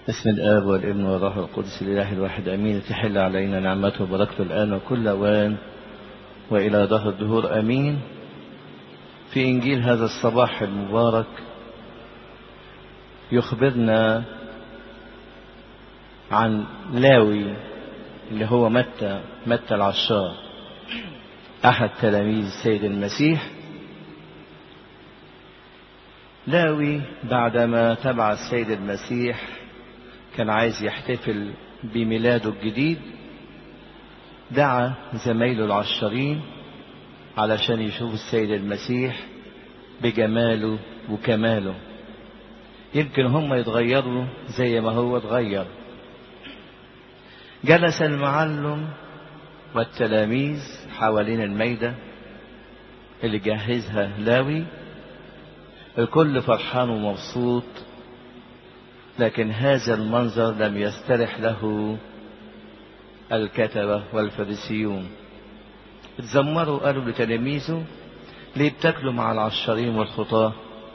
بسم الآب والابن والروح القدس الإله الواحد أمين. تحل علينا نعمته وبركته الآن وكل أوان وإلى دهر الدهور أمين. في إنجيل هذا الصباح المبارك يخبرنا عن لاوي اللي هو متى العشار، أحد تلاميذ السيد المسيح. لاوي بعدما تبع السيد المسيح كان عايز يحتفل بميلاده الجديد، دعا زمايله العشارين علشان يشوفوا السيد المسيح بجماله وكماله، يمكن هم يتغيروا زي ما هو اتغير. جلس المعلم والتلاميذ حوالين الميدة اللي جهزها لاوي، الكل فرحان ومبسوط، لكن هذا المنظر لم يسترح له الكتبة والفريسيون. اتذمروا، قالوا لتلاميذه: ليه بتاكلوا مع العشارين والخطاة؟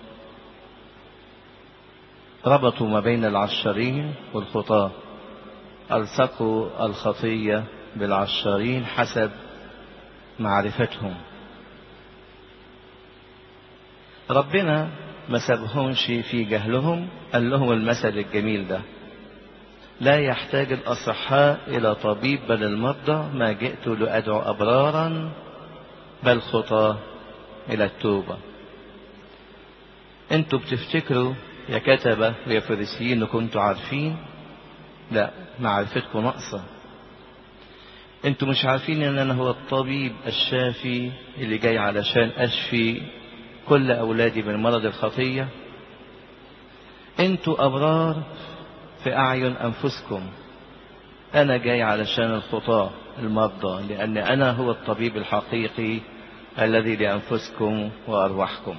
ربطوا ما بين العشارين والخطاة، ألصقوا الخطية بالعشارين حسب معرفتهم. ربنا ما سابهمش في جهلهم، قال لهم المثل الجميل ده: لا يحتاج الأصحاء إلى طبيب بل المرضى، ما جئت لأدعو أبرارا بل خطاة إلى التوبة. انتوا بتفتكروا يا كتبة ويا فريسيين كنتوا عارفين؟ لا، معرفتكم ناقصة. انتوا مش عارفين ان انا هو الطبيب الشافي اللي جاي علشان اشفي كل أولادي من مرض الخطية. انتوا أبرار في أعين أنفسكم، أنا جاي علشان الخطاة المرضى، لأن أنا هو الطبيب الحقيقي الذي لأنفسكم وأرواحكم.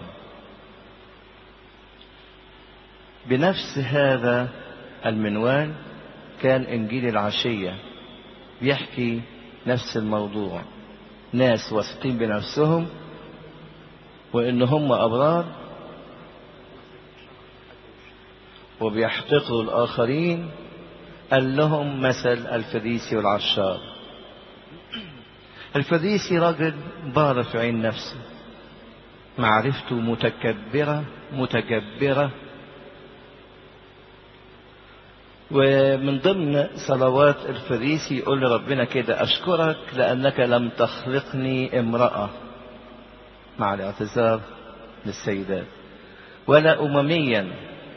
بنفس هذا المنوال كان إنجيل العشية بيحكي نفس الموضوع، ناس واثقين بنفسهم وإن هم أبرار وبيحتقروا الآخرين. قال لهم مثل الفريسي والعشار. الفريسي راجل بار في عين نفسه، معرفته متجبرة، ومن ضمن صلوات الفريسي يقول لربنا كده: أشكرك لأنك لم تخلقني امرأة، مع الاعتذار للسيدات، ولا أمميا.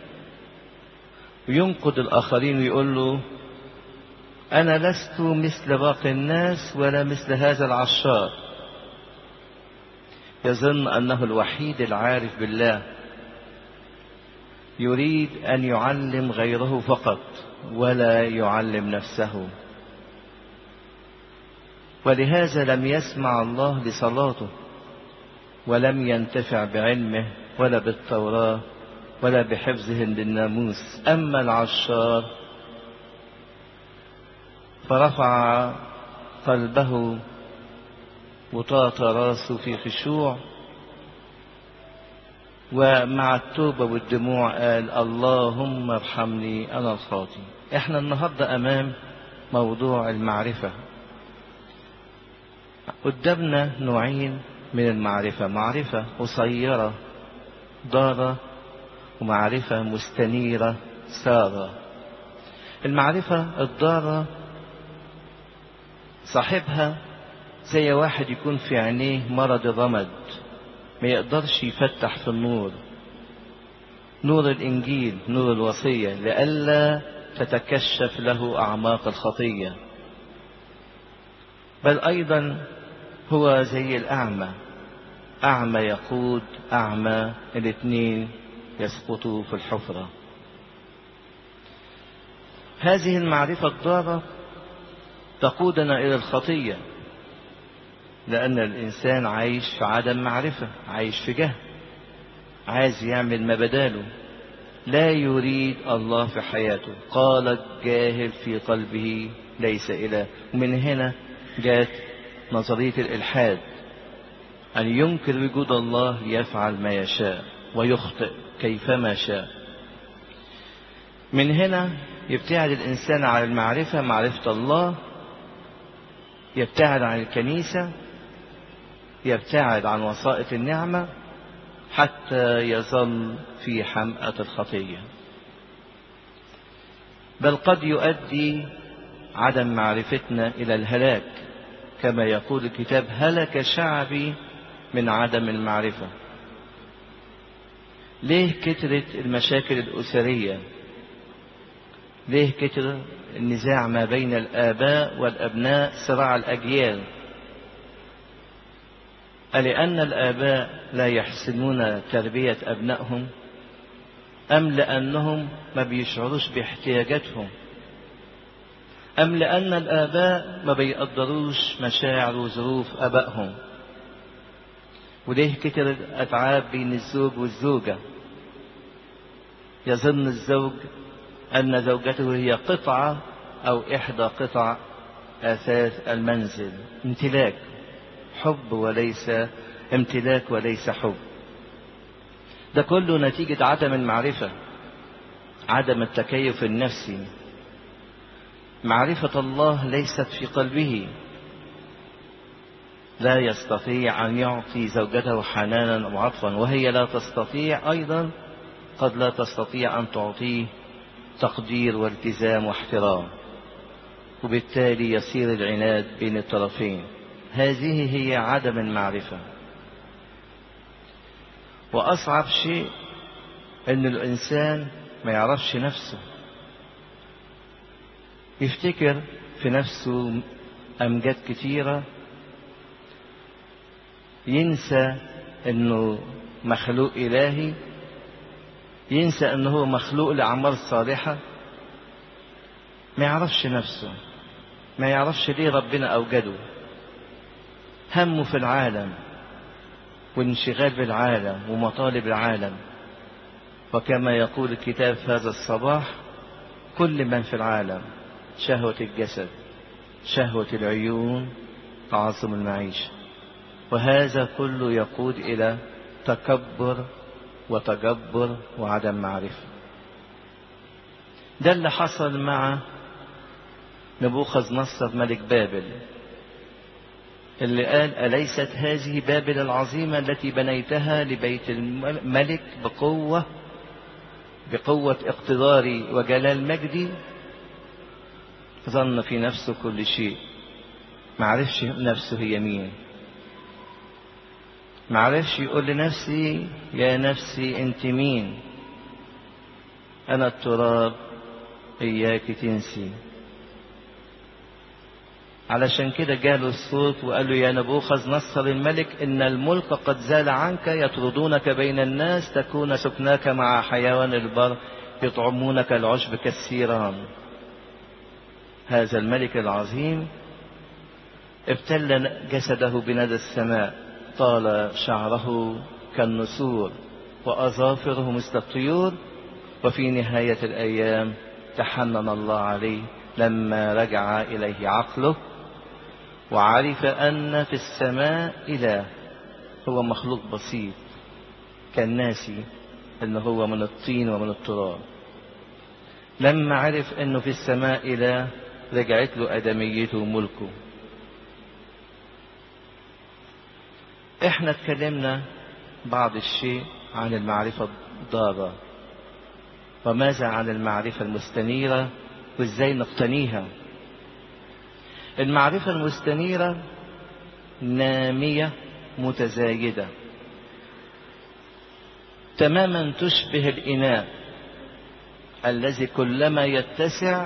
وينقد الآخرين ويقول له: أنا لست مثل باقي الناس ولا مثل هذا العشار. يظن أنه الوحيد العارف بالله، يريد أن يعلم غيره فقط ولا يعلم نفسه، ولهذا لم يسمع الله لصلاته ولم ينتفع بعلمه ولا بالتوراة ولا بحفظه للناموس. أما العشار فرفع قلبه وطاط راسه في خشوع، ومع التوبة والدموع قال: اللهم ارحمني أنا الخاطي. احنا النهاردة أمام موضوع المعرفة. قدامنا نوعين من المعرفة: معرفة قصيرة ضارة، ومعرفة مستنيرة سارة. المعرفة الضارة صاحبها زي واحد يكون في عينيه مرض الرمد، ما يقدرش يفتح في النور، نور الإنجيل، نور الوصية، لئلا تتكشف له أعماق الخطية. بل أيضا هو زي الأعمى، أعمى يقود أعمى، الاثنين يسقطوا في الحفرة. هذه المعرفة الضارة تقودنا إلى الخطية، لأن الإنسان عايش في عدم معرفة، عايش في جهل، عايز يعمل ما بداله، لا يريد الله في حياته. قال الجاهل في قلبه ليس إله. ومن هنا جاءت نظرية الإلحاد، أن ينكر وجود الله يفعل ما يشاء ويخطئ كيفما شاء. من هنا يبتعد الإنسان عن المعرفة، معرفة الله، يبتعد عن الكنيسة، يبتعد عن وسائط النعمة، حتى يظل في حمأة الخطية. بل قد يؤدي عدم معرفتنا إلى الهلاك، كما يقول الكتاب: هلك شعبي من عدم المعرفة. ليه كترت المشاكل الأسرية؟ ليه كتر النزاع ما بين الآباء والأبناء، صراع الأجيال؟ ألأن الآباء لا يحسنون تربية أبنائهم، أم لأنهم ما بيشعروش باحتياجاتهم، أم لأن الآباء ما بيقدروش مشاعر وظروف أبائهم؟ وليه كتر الأتعاب بين الزوج والزوجة؟ يظن الزوج أن زوجته هي قطعة أو إحدى قطع أثاث المنزل، امتلاك، حب وليس امتلاك وليس حب. ده كله نتيجة عدم المعرفة، عدم التكيف النفسي. معرفة الله ليست في قلبه، لا يستطيع أن يعطي زوجته حنانا وعطفا، وهي لا تستطيع أيضا، قد لا تستطيع أن تعطيه تقدير والتزام واحترام، وبالتالي يصير العناد بين الطرفين. هذه هي عدم المعرفة. وأصعب شيء أن الإنسان ما يعرفش نفسه، يفتكر في نفسه أمجاد كتيرة، ينسى أنه مخلوق إلهي، ينسى أنه مخلوق لأعمال صالحة. ما يعرفش نفسه، ما يعرفش ليه ربنا أوجده. همه في العالم وانشغال بالعالم ومطالب العالم. وكما يقول الكتاب هذا الصباح: كل من في العالم، شهوة الجسد، شهوة العيون، تعظم المعيشة. وهذا كله يقود إلى تكبر وتجبر وعدم معرفة. ده اللي حصل مع نبوخذ نصر ملك بابل، اللي قال: أليست هذه بابل العظيمة التي بنيتها لبيت الملك بقوة اقتداري وجلال مجدي؟ ظن في نفسه كل شيء، معرفش نفسه هي مين، معرفش يقول لنفسي: يا نفسي انت مين؟ أنا التراب إياك تنسي. علشان كده جاله الصوت وقال له: يا نبوخذ نصر الملك، إن الملك قد زال عنك، يطردونك بين الناس، تكون سكناك مع حيوان البر، يطعمونك العشب كالسيران. هذا الملك العظيم ابتل جسده بندى السماء، طال شعره كالنسور وأظافره مثل الطيور، وفي نهاية الأيام تحنن الله عليه لما رجع إليه عقله وعرف أن في السماء إله. هو مخلوق بسيط، كان ناسي أنه هو من الطين ومن التراب. لما عرف أنه في السماء إله، رجعت له أدميته وملكه. احنا اتكلمنا بعض الشيء عن المعرفة الضارة، وماذا عن المعرفة المستنيرة وازاي نقتنيها. المعرفة المستنيرة نامية متزايدة، تماما تشبه الإناء الذي كلما يتسع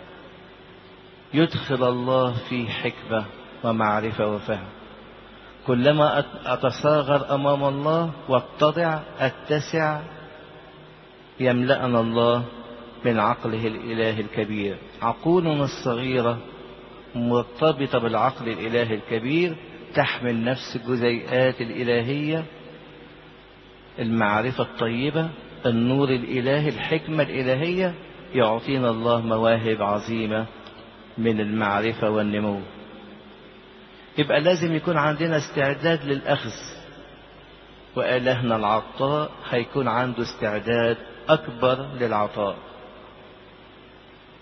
يدخل الله فيه حكمة ومعرفة وفهم. كلما أتصاغر أمام الله واتضع أتسع، يملأنا الله من عقله الإله الكبير. عقولنا الصغيرة مرتبطة بالعقل الإله الكبير، تحمل نفس الجزيئات الإلهية، المعرفة الطيبة، النور الإلهي، الحكمة الإلهية. يعطينا الله مواهب عظيمة من المعرفة والنمو. يبقى لازم يكون عندنا استعداد للأخذ، وإلهنا العطاء هيكون عنده استعداد أكبر للعطاء.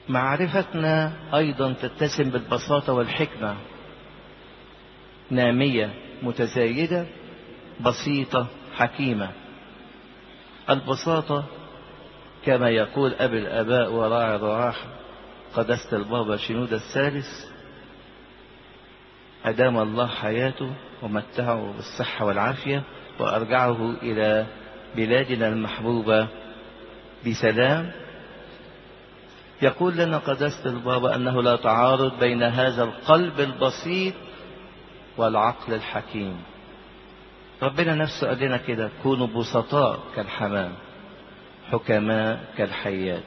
معرفتنا أيضا تتسم بالبساطة والحكمة، نامية متزايدة بسيطة حكيمة. البساطة كما يقول أبي الآباء وراعي الرعاة قداسة البابا شنودة الثالث، أدام الله حياته ومتعه بالصحة والعافية وأرجعه إلى بلادنا المحبوبة بسلام. يقول لنا قداسة البابا أنه لا تعارض بين هذا القلب البسيط والعقل الحكيم. ربنا نفسه قال لنا كده: كونوا بسطاء كالحمام حكماء كالحيات.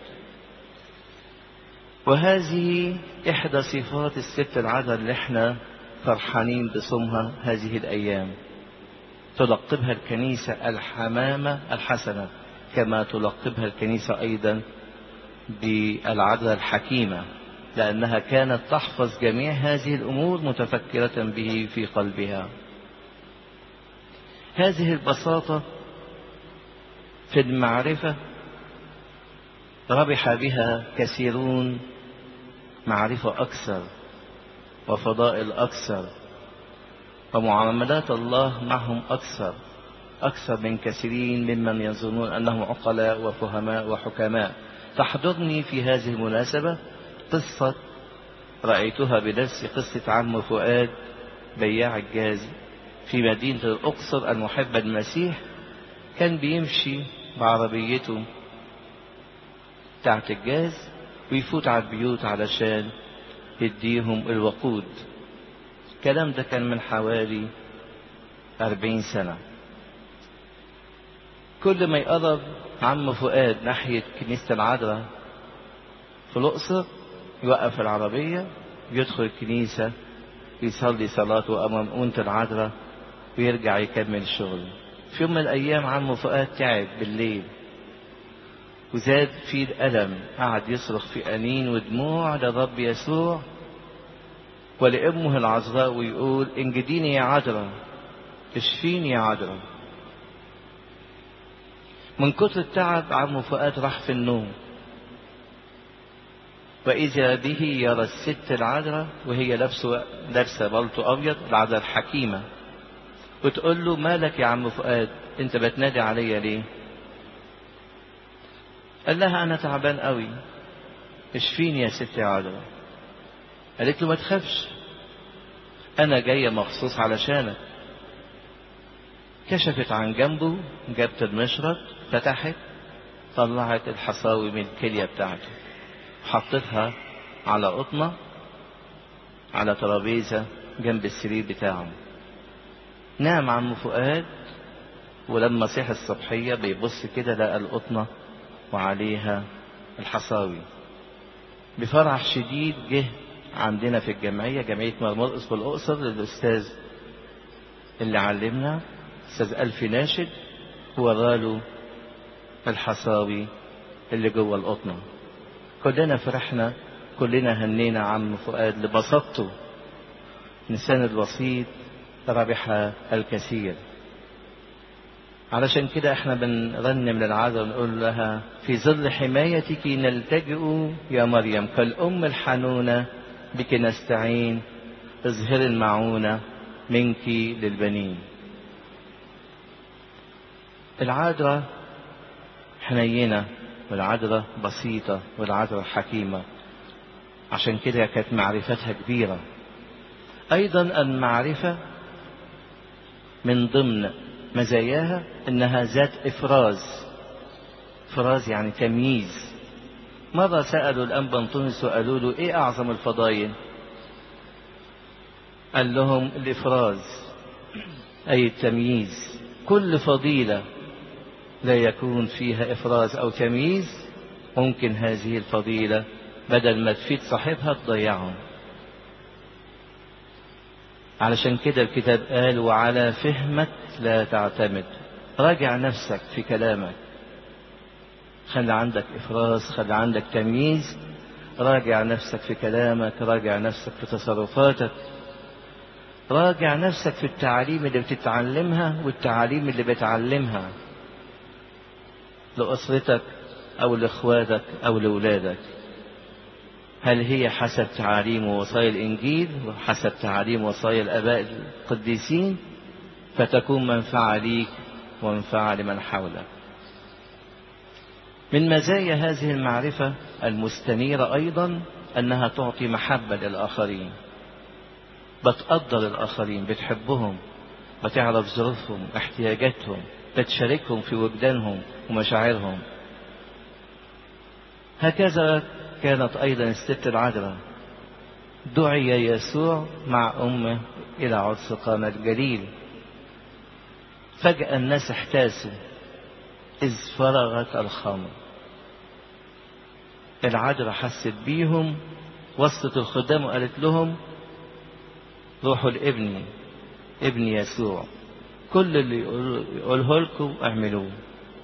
وهذه إحدى صفات الست العذراء اللي احنا فرحانين بصومها هذه الأيام. تلقبها الكنيسة الحمامة الحسنة، كما تلقبها الكنيسة أيضا بالعذراء الحكيمة، لأنها كانت تحفظ جميع هذه الأمور متفكرة به في قلبها. هذه البساطة في المعرفة ربح بها كثيرون معرفة أكثر وفضائل أكثر ومعاملات الله معهم أكثر من كثيرين ممن يظنون أنهم عقلاء وفهماء وحكماء. تحضرني في هذه المناسبة قصة رأيتها بنفسي، قصة عم فؤاد بياع الجاز في مدينة الأقصر المحب المسيح. كان بيمشي بعربيته بتاعت الجاز ويفوت على البيوت علشان يديهم الوقود. الكلام ده كان من حوالي 40 سنة. كل ما يقرب عم فؤاد ناحية كنيسة العذراء في الأقصر يوقف العربية يدخل الكنيسة يصلي صلاته أمام أمونة العذراء ويرجع يكمل الشغل. في يوم من الأيام عم فؤاد تعب بالليل وزاد فيه الألم، قعد يصرخ في أنين ودموع للرب يسوع ولأمه العذراء ويقول: انجديني يا عذراء، اشفيني يا عذراء. من كتر التعب عم فؤاد راح في النوم، وإذا به يرى الست العذراء وهي لابسة بلطو أبيض، العذراء الحكيمة، وتقول له: مالك يا عم فؤاد، انت بتنادي عليا ليه؟ قال لها: أنا تعبان قوي، اشفيني يا ست يا عذراء. قالت له: ما تخافش، أنا جاية مخصوص علشانك. كشفت عن جنبه، جابت المشرط، فتحت، طلعت الحصاوي من الكلية بتاعته، حطتها على قطنة على ترابيزة جنب السرير بتاعه. نام عم فؤاد، ولما صحي الصبحية بيبص كده لقى القطنة وعليها الحصاوي. بفرح شديد جه عندنا في الجمعية، جمعية مرمرقس في الأقصر، للأستاذ اللي علمنا أستاذ ألفي ناشد، وراله الحصاوي اللي جوه القطنة. كلنا فرحنا، كلنا هنينا عم فؤاد لبساطته. إنسان البسيط ربح الكثير. علشان كده احنا بنرنم للعذراء ونقول لها: في ظل حمايتك نلتجئ يا مريم، كالأم الحنونة بك نستعين، اظهر المعونة منك للبنين. العذراء حنينة والعذراء بسيطة والعذراء حكيمة، عشان كده كانت معرفتها كبيرة. أيضا المعرفة من ضمن مزاياها انها ذات افراز يعني تمييز. مرة سألوا الأنبا أنطونيوس وقالوا له: ايه اعظم الفضائل؟ قال لهم: الافراز اي التمييز. كل فضيلة لا يكون فيها افراز او تمييز ممكن هذه الفضيلة بدل ما تفيد صاحبها تضيعه. علشان كده الكتاب قال: وعلى فهمك لا تعتمد. راجع نفسك في كلامك، خلي عندك إفراز، خلي عندك تمييز. راجع نفسك في كلامك، راجع نفسك في تصرفاتك، راجع نفسك في التعاليم اللي بتتعلمها والتعاليم اللي بتعلمها لأسرتك أو لإخواتك أو لأولادك. هل هي حسب تعاليم ووصايا الإنجيل وحسب تعاليم وصايا الآباء القديسين، فتكون منفعة ليك ومنفعة لمن حولك. من مزايا هذه المعرفة المستنيرة أيضا أنها تعطي محبة للآخرين، بتقدر الآخرين، بتحبهم، بتعرف ظروفهم، احتياجاتهم، بتشاركهم في وجدانهم ومشاعرهم. هكذا كانت أيضا الست العذراء، دعي يسوع مع أمه إلى عرس قانا الجليل، فجأة الناس احتاسوا إذ فرغت الخمر. العذراء حست بيهم، وسط الخدام وقالت لهم روحوا لابني، ابني يسوع، كل اللي يقوله لكم اعملوه.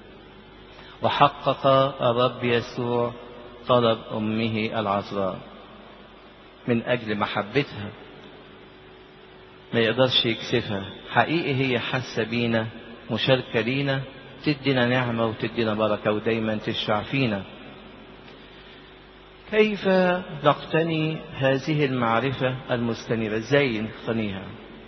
وحقق الرب يسوع طلب أمه العذراء من أجل محبتها، ما يقدرش يكسفها. حقيقي هي حاسة بينا، مشاركة لينا، تدينا نعمة وتدينا بركة ودايما تشفع فينا. كيف نقتني هذه المعرفة المستنيرة؟ ازاي نقتنيها؟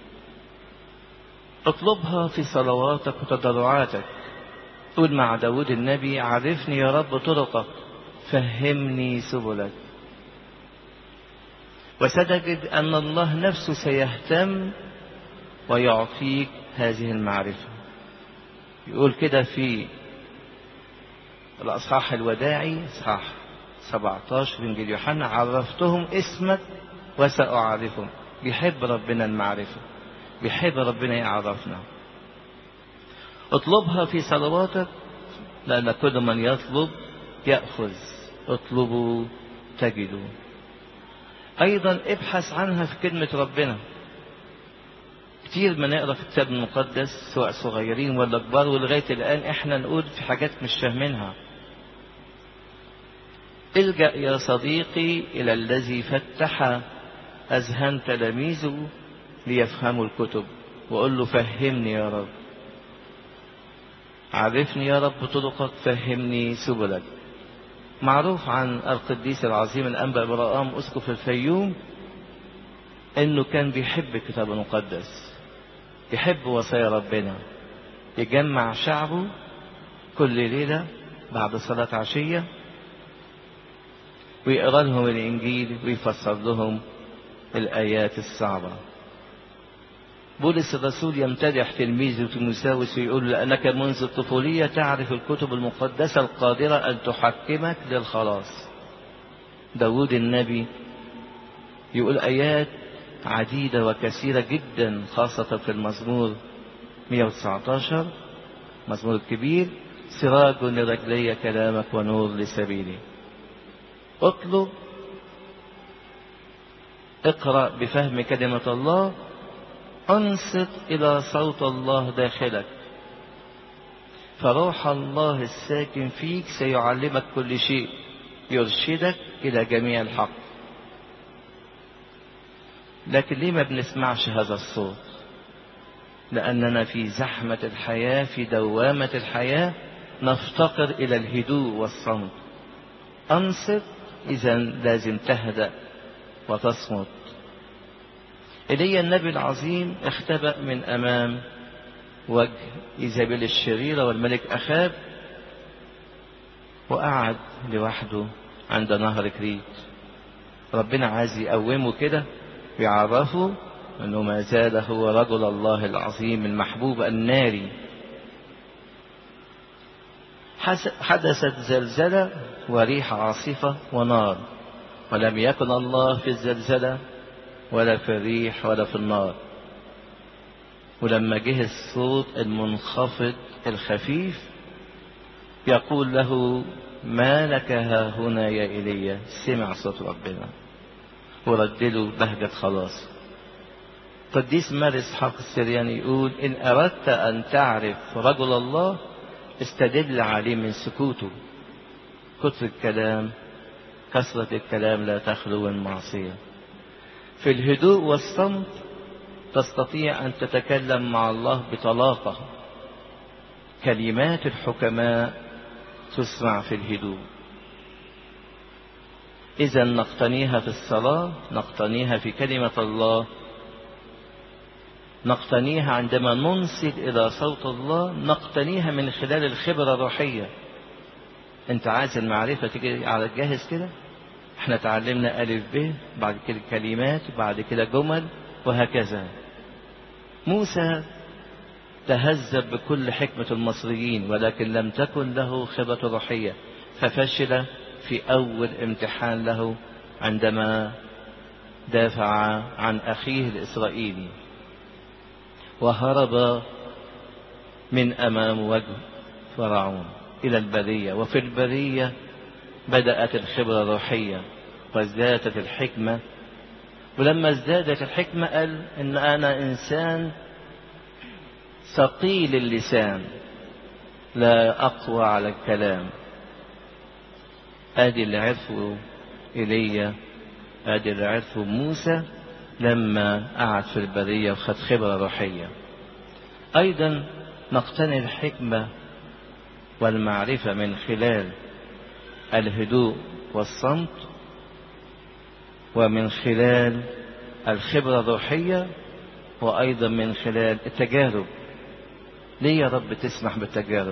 اطلبها في صلواتك وتضرعاتك. قول مع داود النبي عرفني يا رب طرقك، فهمني سبلك. وستجد أن الله نفسه سيهتم ويعطيك هذه المعرفة. يقول كده في الأصحاح الوداعي اصحاح 17 من إنجيل يوحنا عرفتهم اسمك وسأعرفهم. بيحب ربنا المعرفة، بيحب ربنا يعرفنا. اطلبها في صلواتك لأن كل من يطلب يأخذ، اطلبوا تجدوا. أيضا ابحث عنها في كلمة ربنا. كتير ما نقرأ في الكتاب المقدس سواء صغيرين ولا كبار، ولغاية الآن احنا نقول في حاجات مش فاهمينها. الجأ يا صديقي إلى الذي فتح أذهان تلاميذه ليفهموا الكتب، وقل له فهمني يا رب، عرفني يا رب طرقك، فهمني سبلك. معروف عن القديس العظيم الأنبا إبراهام أسقف الفيوم إنه كان بيحب الكتاب المقدس، يحب وصايا ربنا، يجمع شعبه كل ليلة بعد صلاة عشية ويقرأ لهم الإنجيل ويفسر لهم الآيات الصعبة. بولس الرسول يمتدح تلميذه تيموثاوس ويقول لأنك منذ الطفولية تعرف الكتب المقدسة القادرة أن تحكمك للخلاص. داود النبي يقول آيات عديدة وكثيرة جدا، خاصة في المزمور 119 مزمور الكبير، سراج لرجلي كلامك ونور لسبيلي. اطلب، اقرأ بفهم كلمة الله، انصت إلى صوت الله داخلك، فروح الله الساكن فيك سيعلمك كل شيء، يرشدك إلى جميع الحق. لكن ليه ما بنسمعش هذا الصوت؟ لأننا في زحمة الحياة، في دوامة الحياة، نفتقر إلى الهدوء والصمت. أنصت، إذا لازم تهدأ وتصمت. إيليا النبي العظيم اختبأ من أمام وجه إيزابيل الشريرة والملك أخاب، وقعد لوحده عند نهر كريت. ربنا عايز يقومه كده ويعرفه أنه ما زال هو رجل الله العظيم المحبوب الناري. حدثت زلزلة وريح عاصفة ونار، ولم يكن الله في الزلزلة ولا في الريح ولا في النار. ولما جه الصوت المنخفض الخفيف يقول له ما لك ها هنا يا إيليا، سمع صوت ربنا ورد له بهجة خلاص. قديس ماري إسحاق السرياني يقول إن أردت أن تعرف رجل الله استدل عليه من سكوته. كثرة الكلام، كثرة الكلام لا تخلو من معصية. في الهدوء والصمت تستطيع أن تتكلم مع الله بطلاقة. كلمات الحكماء تسمع في الهدوء. إذا نقتنيها في الصلاة، نقتنيها في كلمة الله، نقتنيها عندما ننصت إلى صوت الله، نقتنيها من خلال الخبرة الروحية. أنت عايز المعرفة تيجي على الجاهز كده؟ احنا تعلمنا ألف ب، بعد كده كلمات، بعد كده جمل، وهكذا. موسى تهذب بكل حكمة المصريين، ولكن لم تكن له خبرة روحية، ففشل في أول امتحان له عندما دافع عن أخيه الإسرائيلي وهرب من أمام وجه فرعون إلى البرية. وفي البرية بدأت الخبرة الروحية وازدادت الحكمة. ولما ازدادت الحكمة قال إن أنا إنسان ثقيل اللسان لا أقوى على الكلام. ادي اللي عرفه ايليا، ادي اللي عرفه موسى لما قعد في البرية وخد خبرة روحية. ايضا نقتني الحكمة والمعرفة من خلال الهدوء والصمت، ومن خلال الخبرة الروحية، وايضا من خلال التجارب. ليه يا رب تسمح بالتجارب؟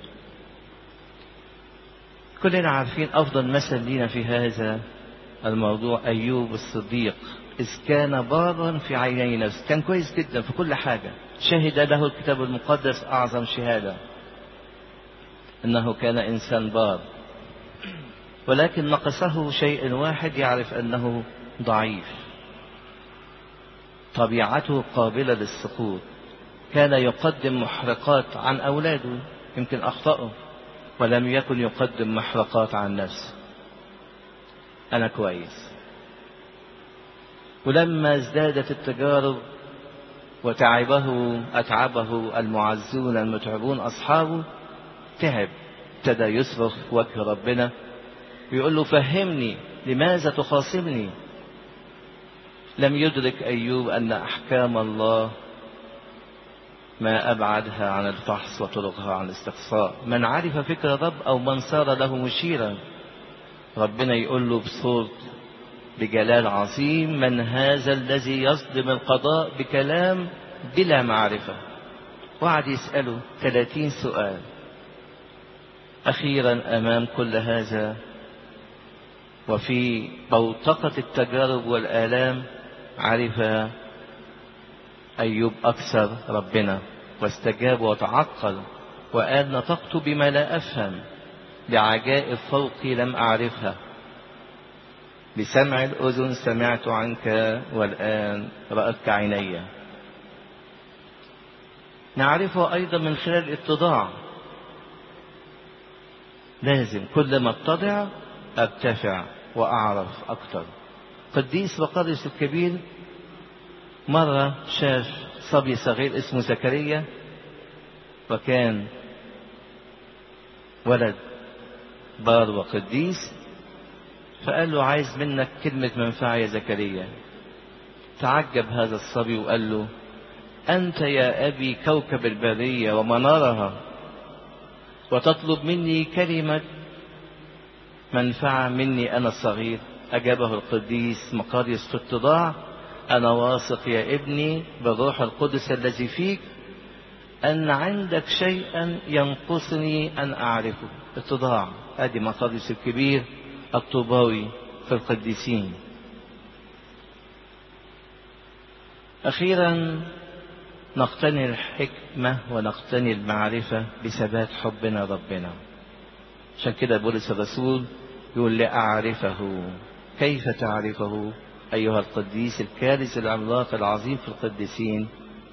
كلنا عارفين أفضل مثل لنا في هذا الموضوع أيوب الصديق، إذ كان بارا في عيني نفسه، كان كويس جدا في كل حاجة، شهد له الكتاب المقدس أعظم شهادة أنه كان إنسان بار، ولكن نقصه شيء واحد، يعرف أنه ضعيف، طبيعته قابلة للسقوط. كان يقدم محرقات عن أولاده، يمكن أخطأه، ولم يكن يقدم محرقات عن نفسه. أنا كويس. ولما ازدادت التجارب أتعبه المعزون المتعبون أصحابه، تعب، ابتدى يصرخ في وجه ربنا ويقول له فهمني، لماذا تخاصمني؟ لم يدرك أيوب أن أحكام الله ما أبعدها عن الفحص وطرقها عن الاستقصاء. من عرف فكر الرب أو من صار له مشيرا، ربنا يقول له بصوت بجلال عظيم: من هذا الذي يصدم القضاء بكلام بلا معرفة؟ وقعد يسأله 30 سؤال. أخيرا أمام كل هذا وفي بوتقة التجارب والآلام، عرف أيوب أكثر ربنا واستجاب وتعقل وقال: نطقت بما لا أفهم، بعجائب فوقي لم أعرفها، بسمع الأذن سمعت عنك، والآن رأتك عيني. نعرفه أيضا من خلال الاتضاع. لازم كل ما اتضع أرتفع وأعرف أكثر. قديس بقدس الكبير مرة شاف صبي صغير اسمه زكريا، وكان ولد بار وقديس، فقال له: عايز منك كلمة منفعة يا زكريا. تعجب هذا الصبي وقال له: أنت يا أبي كوكب البرية ومنارها، وتطلب مني كلمة منفعة مني أنا الصغير؟ أجابه القديس مقاريس في اتضاع: أنا واثق يا ابني بالروح القدس الذي فيك أن عندك شيئا ينقصني أن أعرفه. اتضاع. هذه مقاريس الكبير الطوباوي في القديسين. أخيرا نقتني الحكمة ونقتني المعرفة بثبات حبنا ربنا. عشان كده بولس الرسول يقول: لأعرفه. كيف تعرفه أيها القديس الكارث العملاق العظيم في القديسين؟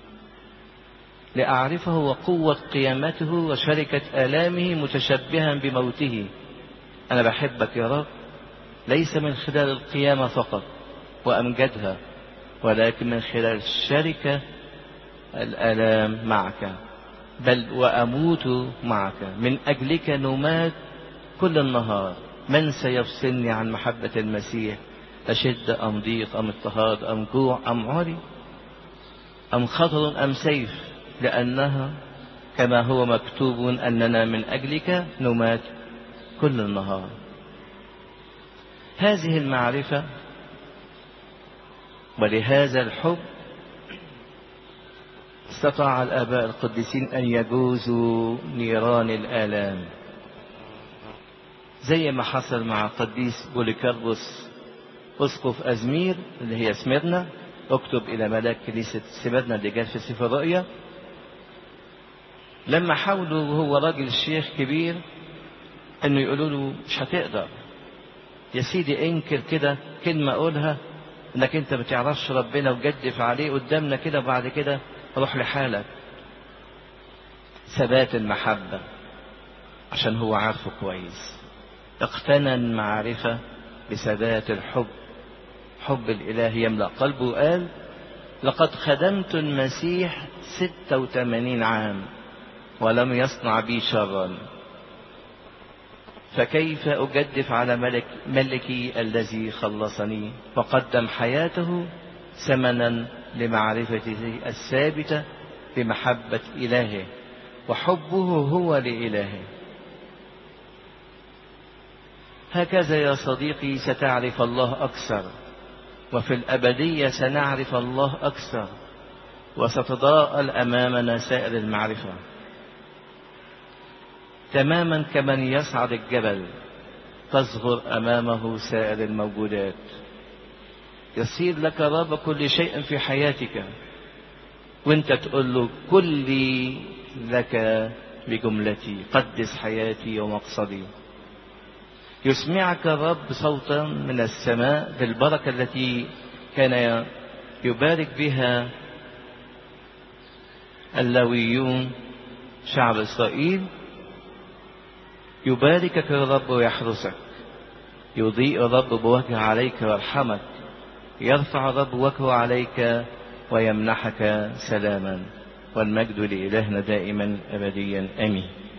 لأعرفه وقوة قيامته وشركة آلامه متشبها بموته. أنا بحبك يا رب ليس من خلال القيامة فقط وأمجدها، ولكن من خلال الشركة الآلام معك، بل وأموت معك. من أجلك نمات كل النهار. من سيفصلني عن محبة المسيح؟ أشد أم ضيق أم اضطهاد أم جوع أم عري أم خطر أم سيف؟ لأنها كما هو مكتوب أننا من أجلك نمات كل النهار. هذه المعرفة ولهذا الحب استطاع الآباء القديسين أن يجوزوا نيران الآلام، زي ما حصل مع القديس بوليكاربوس أسقف أزمير اللي هي سميرنا. اكتب إلى ملاك كنيسة سميرنا اللي جات في سفر الرؤيا، لما حاولوا وهو راجل شيخ كبير انه يقولوا له مش هتقدر يا سيدي، انكر كده كلمة قولها انك انت ما تعرفش ربنا وجدف عليه قدامنا كده، وبعد كده روح لحالك. ثبات المحبة عشان هو عارفه كويس، اقتنى المعرفة بثبات الحب. حب الإله يملأ قلبه. وقال لقد خدمت المسيح 86 عام ولم يصنع بي شرا، فكيف أجدف على ملكي الذي خلصني وقدم حياته ثمنا لمعرفته الثابتة بمحبة إلهه، وحبه هو لإلهه. هكذا يا صديقي ستعرف الله أكثر، وفي الأبدية سنعرف الله أكثر، وستتضاءل أمامنا سائر المعرفة، تماما كمن يصعد الجبل تصغر أمامه سائر الموجودات. يصير لك رب كل شيء في حياتك، وانت تقول له كلي لك بجملتي، قدس حياتي ومقصدي. يسمعك الرب صوتا من السماء بالبركة التي كان يبارك بها اللاويون شعب إسرائيل. يباركك الرب ويحرسك، يضيء الرب بوجهه عليك ويرحمك، يرفع الرب وجهه عليك ويمنحك سلاما. والمجد لإلهنا دائما أبديا آمين.